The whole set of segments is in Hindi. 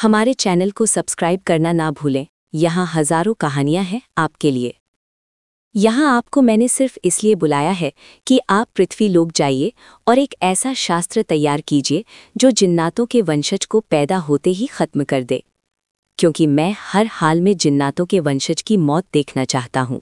हमारे चैनल को सब्सक्राइब करना ना भूलें। यहाँ हजारों कहानियाँ हैं आपके लिए। यहाँ आपको मैंने सिर्फ इसलिए बुलाया है कि आप पृथ्वी लोक जाइए और एक ऐसा शास्त्र तैयार कीजिए जो जिन्नातों के वंशज को पैदा होते ही खत्म कर दे, क्योंकि मैं हर हाल में जिन्नातों के वंशज की मौत देखना चाहता हूँ।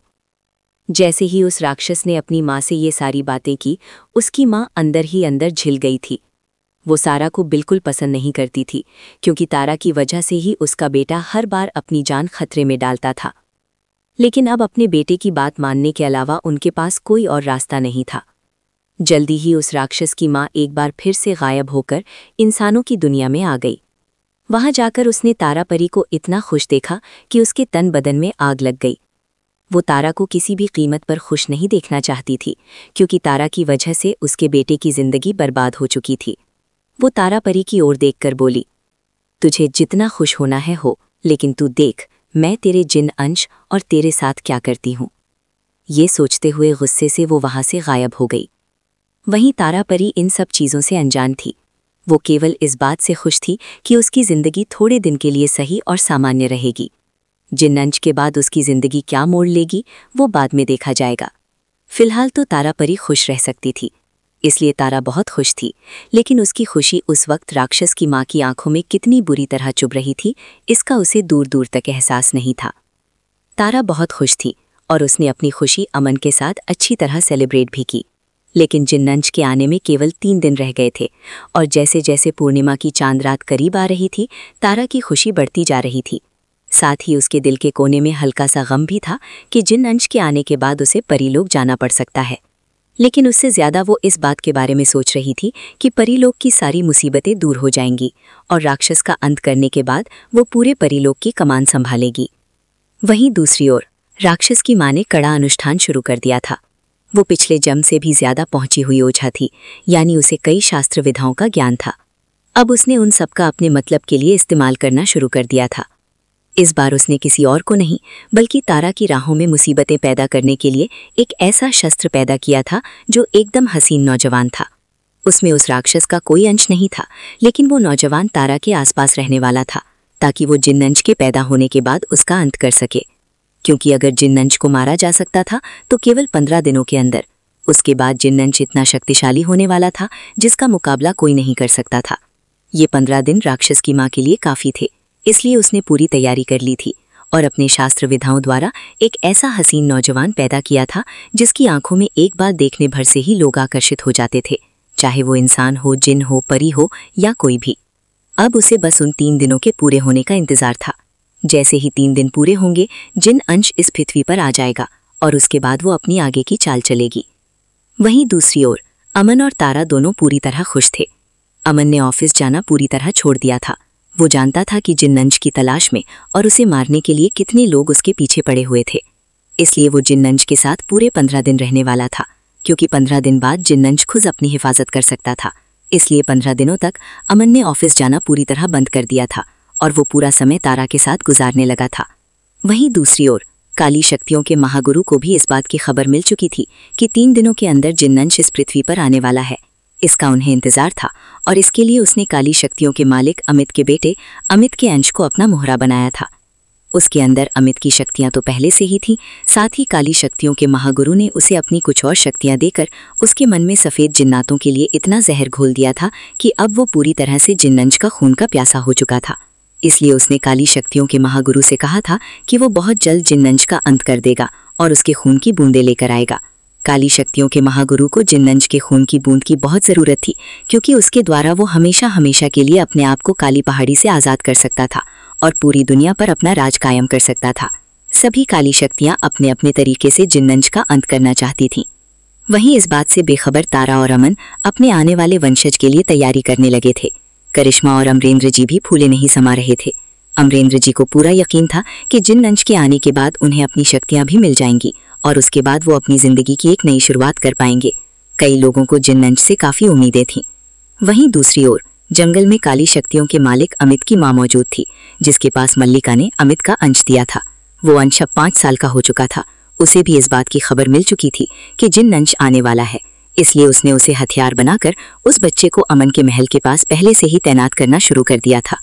जैसे ही उस राक्षस ने अपनी माँ से ये सारी बातें की, उसकी माँ अंदर ही अंदर झिल गई थी। वो तारा को बिल्कुल पसंद नहीं करती थी, क्योंकि तारा की वजह से ही उसका बेटा हर बार अपनी जान खतरे में डालता था। लेकिन अब अपने बेटे की बात मानने के अलावा उनके पास कोई और रास्ता नहीं था। जल्दी ही उस राक्षस की माँ एक बार फिर से गायब होकर इंसानों की दुनिया में आ गई। वहां जाकर उसने तारा परी को इतना खुश देखा कि उसके तन बदन में आग लग गई। वो तारा को किसी भी कीमत पर खुश नहीं देखना चाहती थी, क्योंकि तारा की वजह से उसके बेटे की जिंदगी बर्बाद हो चुकी थी। वो तारा परी की ओर देखकर बोली, तुझे जितना खुश होना है हो, लेकिन तू देख मैं तेरे जिन अंश और तेरे साथ क्या करती हूँ। ये सोचते हुए गुस्से से वो वहां से गायब हो गई। वहीं तारा परी इन सब चीज़ों से अनजान थी। वो केवल इस बात से खुश थी कि उसकी जिंदगी थोड़े दिन के लिए सही और सामान्य रहेगी। जिन अंश के बाद उसकी जिंदगी क्या मोड़ लेगी वो बाद में देखा जाएगा। फिलहाल तो तारा परी खुश रह सकती थी, इसलिए तारा बहुत खुश थी। लेकिन उसकी खुशी उस वक्त राक्षस की माँ की आंखों में कितनी बुरी तरह चुभ रही थी, इसका उसे दूर दूर तक एहसास नहीं था। तारा बहुत खुश थी और उसने अपनी खुशी अमन के साथ अच्छी तरह सेलिब्रेट भी की। लेकिन जिन्नंश के आने में केवल 3 दिन रह गए थे, और जैसे जैसे पूर्णिमा की चांद रात करीब आ रही थी, तारा की खुशी बढ़ती जा रही थी। साथ ही उसके दिल के कोने में हल्का सा गम भी था कि जिन्नंश के आने के बाद उसे परीलोक जाना पड़ सकता है। लेकिन उससे ज्यादा वो इस बात के बारे में सोच रही थी कि परीलोक की सारी मुसीबतें दूर हो जाएंगी और राक्षस का अंत करने के बाद वो पूरे परीलोक की कमान संभालेगी। वहीं दूसरी ओर राक्षस की माँ ने कड़ा अनुष्ठान शुरू कर दिया था। वो पिछले जन्म से भी ज्यादा पहुंची हुई ओझा थी, यानी उसे कई शास्त्र विधाओं का ज्ञान था। अब उसने उन सबका अपने मतलब के लिए इस्तेमाल करना शुरू कर दिया था। इस बार उसने किसी और को नहीं, बल्कि तारा की राहों में मुसीबतें पैदा करने के लिए एक ऐसा शस्त्र पैदा किया था जो एकदम हसीन नौजवान था। उसमें उस राक्षस का कोई अंश नहीं था, लेकिन वो नौजवान तारा के आसपास रहने वाला था, ताकि वो जिन्नंश के पैदा होने के बाद उसका अंत कर सके। क्योंकि अगर जिन्नंश को मारा जा सकता था तो केवल 15 दिनों के अंदर। उसके बाद जिन्नंश इतना शक्तिशाली होने वाला था जिसका मुकाबला कोई नहीं कर सकता था। ये 15 दिन राक्षस की माँ के लिए काफी थे, इसलिए उसने पूरी तैयारी कर ली थी और अपने शास्त्र विधाओं द्वारा एक ऐसा हसीन नौजवान पैदा किया था जिसकी आंखों में एक बार देखने भर से ही लोग आकर्षित हो जाते थे, चाहे वो इंसान हो, जिन हो, परी हो या कोई भी। अब उसे बस उन 3 दिनों के पूरे होने का इंतजार था। जैसे ही 3 दिन पूरे होंगे, जिन अंश इस पृथ्वी पर आ जाएगा और उसके बाद वो अपनी आगे की चाल चलेगी। वहीं दूसरी ओर अमन और तारा दोनों पूरी तरह खुश थे। अमन ने ऑफिस जाना पूरी तरह छोड़ दिया था। वो जानता था कि जिन्नंश की तलाश में और उसे मारने के लिए कितने लोग उसके पीछे पड़े हुए थे, इसलिए वो जिन्नंश के साथ पूरे 15 दिन रहने वाला था, क्योंकि 15 दिन बाद जिन्नंश खुद अपनी हिफाजत कर सकता था। इसलिए 15 दिनों तक अमन ने ऑफिस जाना पूरी तरह बंद कर दिया था और वो पूरा समय तारा के साथ गुजारने लगा था। वहीं दूसरी ओर काली शक्तियों के महागुरु को भी इस बात की खबर मिल चुकी थी कि 3 दिनों के अंदर जिन्नंश इस पृथ्वी पर आने वाला है। इसका उन्हें इंतजार था और इसके लिए उसने काली शक्तियों के मालिक अमित के बेटे अमित के अंश को अपना मोहरा बनाया था। उसके अंदर अमित की शक्तियां तो पहले से ही थीं, साथ ही काली शक्तियों के महागुरु ने उसे अपनी कुछ और शक्तियां देकर उसके मन में सफेद जिन्नातों के लिए इतना जहर घोल दिया था कि अब वो पूरी तरह से जिन्नंश का खून का प्यासा हो चुका था। इसलिए उसने काली शक्तियों के महागुरु से कहा था कि वो बहुत जल्द जिन्नंश का अंत कर देगा और उसके खून की बूंदें लेकर आएगा। काली शक्तियों के महागुरु को जिन्नंश के खून की बूंद की बहुत जरूरत थी, क्योंकि उसके द्वारा वो हमेशा हमेशा के लिए अपने आप को काली पहाड़ी से आजाद कर सकता था और पूरी दुनिया पर अपना राज कायम कर सकता था। सभी काली शक्तियां अपने अपने तरीके से जिन्नंश का अंत करना चाहती थीं। वहीं इस बात से बेखबर तारा और अमन अपने आने वाले वंशज के लिए तैयारी करने लगे थे। करिश्मा और अमरेंद्र जी भी फूले नहीं समा रहे थे। अमरेंद्र जी को पूरा यकीन था कि जिन्नंश के आने के बाद उन्हें अपनी शक्तियां भी मिल जाएंगी और उसके बाद वो अपनी जिंदगी की एक नई शुरुआत कर पाएंगे। कई लोगों को जिन्नंश से काफी उम्मीदें थीं। वहीं दूसरी ओर जंगल में काली शक्तियों के मालिक अमित की मां मौजूद थी, जिसके पास मल्लिका ने अमित का अंश दिया था। वो अंश अब 5 साल का हो चुका था। उसे भी इस बात की खबर मिल चुकी थी कि जिन्नंश आने वाला है, इसलिए उसने उसे हथियार बनाकर उस बच्चे को अमन के महल के पास पहले से ही तैनात करना शुरू कर दिया था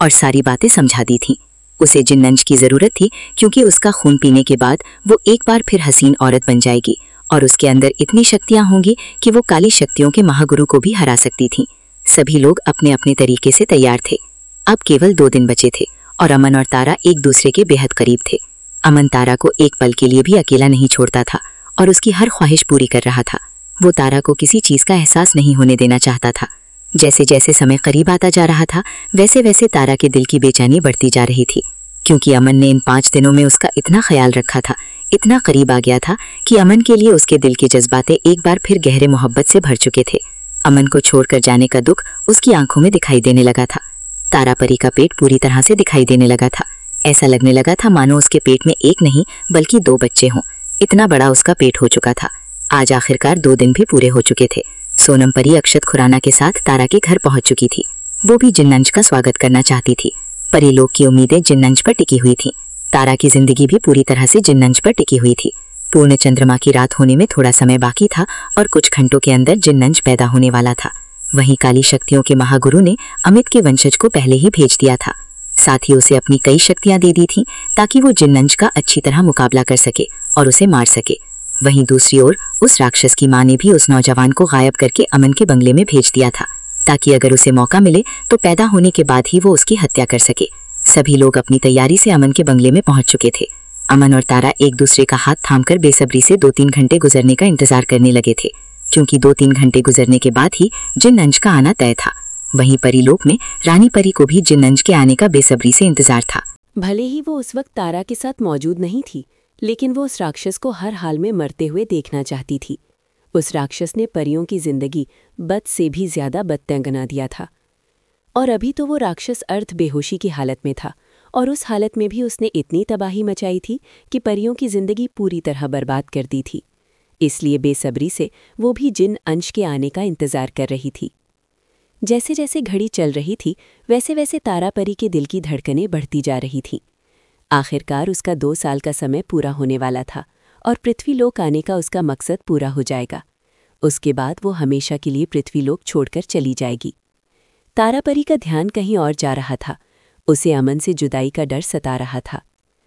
और सारी बातें समझा दी थीं। उसे जिन्नंश की जरूरत थी क्योंकि उसका खून पीने के बाद वो एक बार फिर हसीन औरत बन जाएगी और उसके अंदर इतनी शक्तियां होंगी कि वो काली शक्तियों के महागुरु को भी हरा सकती थी। सभी लोग अपने अपने तरीके से तैयार थे। अब केवल 2 दिन बचे थे और अमन और तारा एक दूसरे के बेहद करीब थे। अमन तारा को एक पल के लिए भी अकेला नहीं छोड़ता था और उसकी हर ख्वाहिश पूरी कर रहा था। वो तारा को किसी चीज का एहसास नहीं होने देना चाहता था। जैसे जैसे समय करीब आता जा रहा था वैसे वैसे तारा के दिल की बेचैनी बढ़ती जा रही थी, क्योंकि अमन ने इन 5 दिनों में उसका इतना ख्याल रखा था, इतना करीब आ गया था कि अमन के लिए उसके दिल के जज्बाते एक बार फिर गहरे मोहब्बत से भर चुके थे। अमन को छोड़कर जाने का दुख उसकी आंखों में दिखाई देने लगा था। तारा परी का पेट पूरी तरह से दिखाई देने लगा था। ऐसा लगने लगा था मानो उसके पेट में एक नहीं बल्कि 2 बच्चे हों। इतना बड़ा उसका पेट हो चुका था। आज आखिरकार 2 दिन भी पूरे हो चुके थे। सोनम परी अक्षत खुराना के साथ तारा के घर पहुंच चुकी थी। वो भी जिन्नंश का स्वागत करना चाहती थी। परी लोग की उम्मीदें जिन्नंश पर टिकी हुई थी। तारा की जिंदगी भी पूरी तरह से जिन्नंश पर टिकी हुई थी। पूर्ण चंद्रमा की रात होने में थोड़ा समय बाकी था और कुछ घंटों के अंदर जिन्नंश पैदा होने वाला था। वहीं काली शक्तियों के महागुरु ने अमित के वंशज को पहले ही भेज दिया था। साथ ही उसे अपनी कई शक्तियां दे दी थीं ताकि वो जिन्नंश का अच्छी तरह मुकाबला कर सके और उसे मार सके। वहीं दूसरी ओर उस राक्षस की मां ने भी उस नौजवान को गायब करके अमन के बंगले में भेज दिया था ताकि अगर उसे मौका मिले तो पैदा होने के बाद ही वो उसकी हत्या कर सके। सभी लोग अपनी तैयारी से अमन के बंगले में पहुंच चुके थे। अमन और तारा एक दूसरे का हाथ थामकर बेसब्री से 2-3 घंटे गुजरने का इंतजार करने लगे थे, क्योंकि 2-3 घंटे गुजरने के बाद ही जिन्नंश का आना तय था। वहीं परीलोक में रानी परी को भी जिन्नंश के आने का बेसब्री से इंतजार था। भले ही वो उस वक्त तारा के साथ मौजूद नहीं थी, लेकिन वो उस राक्षस को हर हाल में मरते हुए देखना चाहती थी। उस राक्षस ने परियों की जिंदगी बद से भी ज्यादा बदतंगना दिया था और अभी तो वो राक्षस अर्ध बेहोशी की हालत में था और उस हालत में भी उसने इतनी तबाही मचाई थी कि परियों की जिंदगी पूरी तरह बर्बाद कर दी थी। इसलिए बेसब्री से वो भी जिन अंश के आने का इंतजार कर रही थी। जैसे जैसे घड़ी चल रही थी वैसे वैसे तारा परी के दिल की धड़कनें बढ़ती जा रही थीं। आखिरकार उसका 2 साल का समय पूरा होने वाला था और पृथ्वीलोक आने का उसका मकसद पूरा हो जाएगा। उसके बाद वो हमेशा के लिए पृथ्वीलोक छोड़कर चली जाएगी। तारा परी का ध्यान कहीं और जा रहा था। उसे अमन से जुदाई का डर सता रहा था।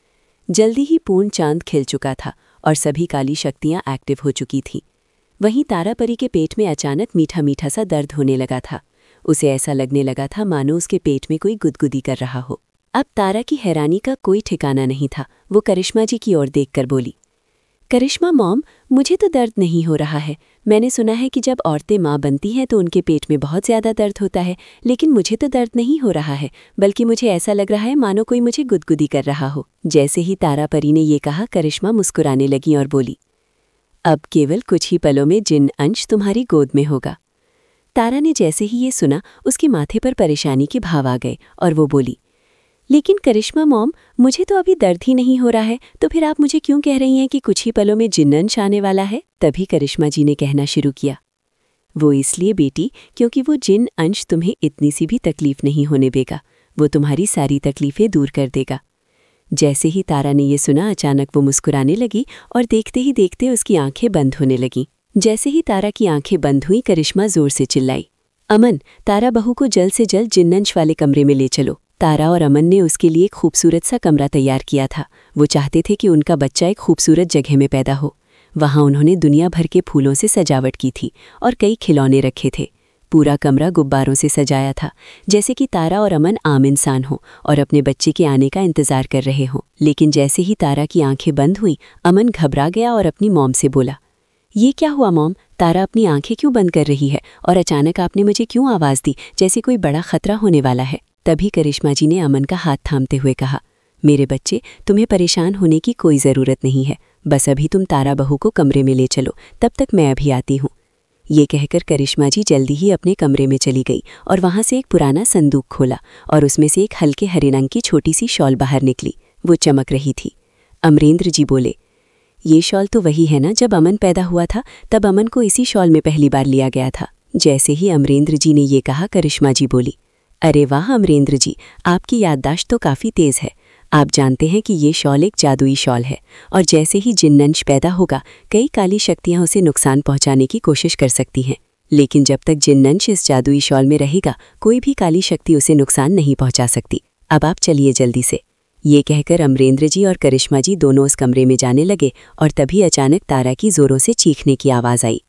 जल्दी ही पूर्ण चांद खिल चुका था और सभी काली शक्तियां एक्टिव हो चुकी थीं। वहीं तारा परी के पेट में अचानक मीठा मीठा सा दर्द होने लगा था। उसे ऐसा लगने लगा था मानो उसके पेट में कोई गुदगुदी कर रहा हो। अब तारा की हैरानी का कोई ठिकाना नहीं था। वो करिश्मा जी की ओर देखकर बोली, करिश्मा मॉम, मुझे तो दर्द नहीं हो रहा है। मैंने सुना है कि जब औरतें माँ बनती हैं तो उनके पेट में बहुत ज़्यादा दर्द होता है, लेकिन मुझे तो दर्द नहीं हो रहा है, बल्कि मुझे ऐसा लग रहा है मानो कोई मुझे गुदगुदी कर रहा हो। जैसे ही तारा परी ने ये कहा, करिश्मा मुस्कुराने लगी और बोली, अब केवल कुछ ही पलों में जिन अंश तुम्हारी गोद में होगा। तारा ने जैसे ही ये सुना उसके माथे पर परेशानी के भाव आ गए और वो बोली, लेकिन करिश्मा मॉम, मुझे तो अभी दर्द ही नहीं हो रहा है, तो फिर आप मुझे क्यों कह रही हैं कि कुछ ही पलों में जिन्नंश आने वाला है? तभी करिश्मा जी ने कहना शुरू किया, वो इसलिए बेटी क्योंकि वो जिन अंश तुम्हें इतनी सी भी तकलीफ नहीं होने देगा। वो तुम्हारी सारी तकलीफें दूर कर देगा। जैसे ही तारा ने ये सुना अचानक वो मुस्कुराने लगी और देखते ही देखते उसकी आंखें बंद होने लगीं। जैसे ही तारा की आंखें बंद हुई करिश्मा जोर से चिल्लाई, अमन, तारा बहू को जल्द से जल्द जिन्नंश वाले कमरे में ले चलो। तारा और अमन ने उसके लिए एक खूबसूरत सा कमरा तैयार किया था। वो चाहते थे कि उनका बच्चा एक खूबसूरत जगह में पैदा हो। वहाँ उन्होंने दुनिया भर के फूलों से सजावट की थी और कई खिलौने रखे थे। पूरा कमरा गुब्बारों से सजाया था, जैसे कि तारा और अमन आम इंसान हो और अपने बच्चे के आने का इंतजार कर रहे हों। लेकिन जैसे ही तारा की आंखें बंद हुईं, अमन घबरा गया और अपनी मॉम से बोला, ये क्या हुआ मॉम? तारा अपनी आंखें क्यों बंद कर रही है और अचानक आपने मुझे क्यों आवाज़ दी जैसे कोई बड़ा खतरा होने वाला है? तभी करिश्मा जी ने अमन का हाथ थामते हुए कहा, मेरे बच्चे, तुम्हें परेशान होने की कोई ज़रूरत नहीं है। बस अभी तुम तारा बहू को कमरे में ले चलो, तब तक मैं अभी आती हूँ। ये कहकर करिश्मा जी जल्दी ही अपने कमरे में चली गई और वहाँ से एक पुराना संदूक खोला और उसमें से एक हल्के हरे रंग की छोटी सी शॉल बाहर निकली। वो चमक रही थी। अमरेंद्र जी बोले, ये शॉल तो वही है ना जब अमन पैदा हुआ था, तब अमन को इसी शॉल में पहली बार लिया गया था। जैसे ही अमरेंद्र जी ने ये कहा, करिश्मा जी बोली, अरे वाह अमरेंद्र जी, आपकी याददाश्त तो काफ़ी तेज़ है। आप जानते हैं कि ये शॉल एक जादुई शॉल है और जैसे ही जिन्नंश पैदा होगा कई काली शक्तियां उसे नुकसान पहुंचाने की कोशिश कर सकती हैं, लेकिन जब तक जिन्नंश इस जादुई शॉल में रहेगा कोई भी काली शक्ति उसे नुकसान नहीं पहुंचा सकती। अब आप चलिए जल्दी से। ये कहकर अमरेंद्र जी और करिश्मा जी दोनों उस कमरे में जाने लगे और तभी अचानक तारा की जोरों से चीखने की आवाज़ आई।